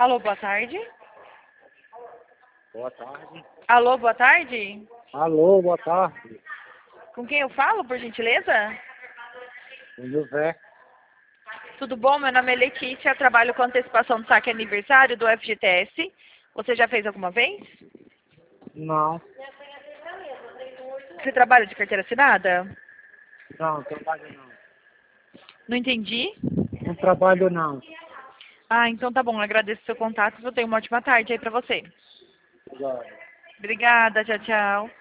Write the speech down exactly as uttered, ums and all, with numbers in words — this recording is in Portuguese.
Alô, boa tarde. Boa tarde. Alô, boa tarde. Alô, boa tarde. Com quem eu falo, por gentileza? Com José. Tudo bom? Meu nome é Letícia, trabalho com antecipação do saque aniversário do F G T S. Você já fez alguma vez? Não, Você trabalha de carteira assinada? não, trabalho não. Não entendi. Não trabalho não. Ah, então tá bom. Agradeço o seu contato. Eu tenho uma ótima tarde aí pra você. Obrigado. Obrigada. Tchau, tchau.